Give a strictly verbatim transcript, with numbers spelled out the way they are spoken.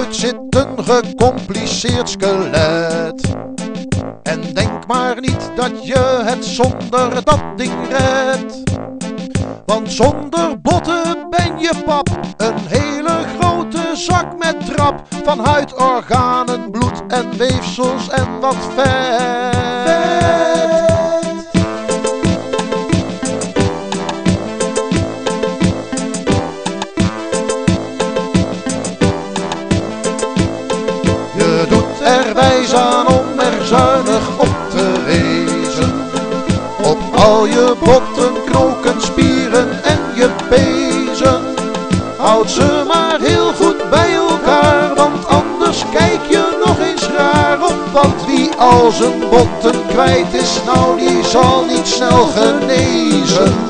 hoofd zit een gecompliceerd skelet. En denk maar niet dat je het zonder dat ding redt. Want zonder botten ben je pap, een hele grote zak met trap van huid, organen, bloed en weefsels en wat vet. Je doet er wijs aan om er zuinig op te wezen. Op al je botten, knoken, spieren en je pezen. Houd ze maar heel goed bij elkaar, want anders kijk je nog eens raar op. Want wie al zijn botten kwijt is, nou die zal niet snel genezen.